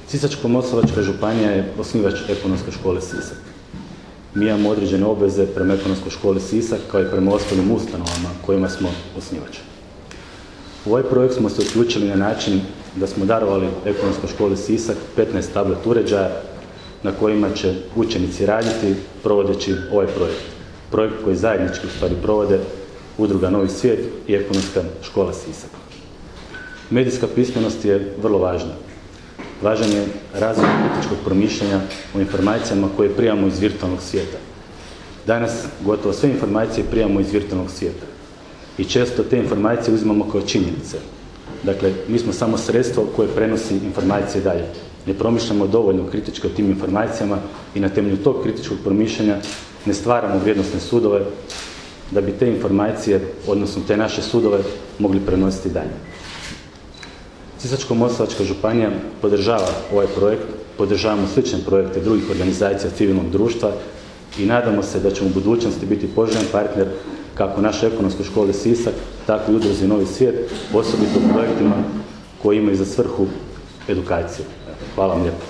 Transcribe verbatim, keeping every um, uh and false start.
Sisačko-moslavačka županija je osnivač Ekonomske škole Sisak. Mi imamo određene obveze prema Ekonomskoj školi Sisak, kao i prema ostalim ustanovama kojima smo osnivač. U ovaj projekt smo se uključili na način da smo darovali Ekonomskoj školi Sisak petnaest tablet uređaja na kojima će učenici raditi provodeći ovaj projekt. Projekt koji zajednički u stvari provode Udruga Novi svijet i Ekonomska škola Sisak. Medijska pismenost je vrlo važna. Važan je razvoj kritičkog promišljanja o informacijama koje primamo iz virtualnog svijeta. Danas gotovo sve informacije primamo iz virtualnog svijeta i često te informacije uzimamo kao činjenice. Dakle, mi smo samo sredstvo koje prenosi informacije dalje. Ne promišljamo dovoljno kritički o tim informacijama i na temelju tog kritičkog promišljanja ne stvaramo vrijednosne sudove da bi te informacije, odnosno te naše sudove, mogli prenositi dalje. Sisačko-moslavačka županija podržava ovaj projekt, podržavamo slične projekte drugih organizacija civilnog društva i nadamo se da ćemo u budućnosti biti poželjan partner kako našoj Ekonomskoj školi Sisak, tako i Udruzi Novi svijet, osobito u projektima koji imaju za svrhu edukaciju. Hvala vam lijepo.